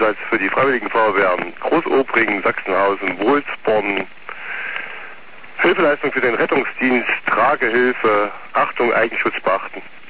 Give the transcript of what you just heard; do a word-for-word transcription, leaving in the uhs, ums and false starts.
Einsatz für die Freiwilligen Feuerwehren Großobringen, Sachsenhausen, Wohlsborn, Hilfeleistung für den Rettungsdienst, Tragehilfe, Achtung, Eigenschutz beachten.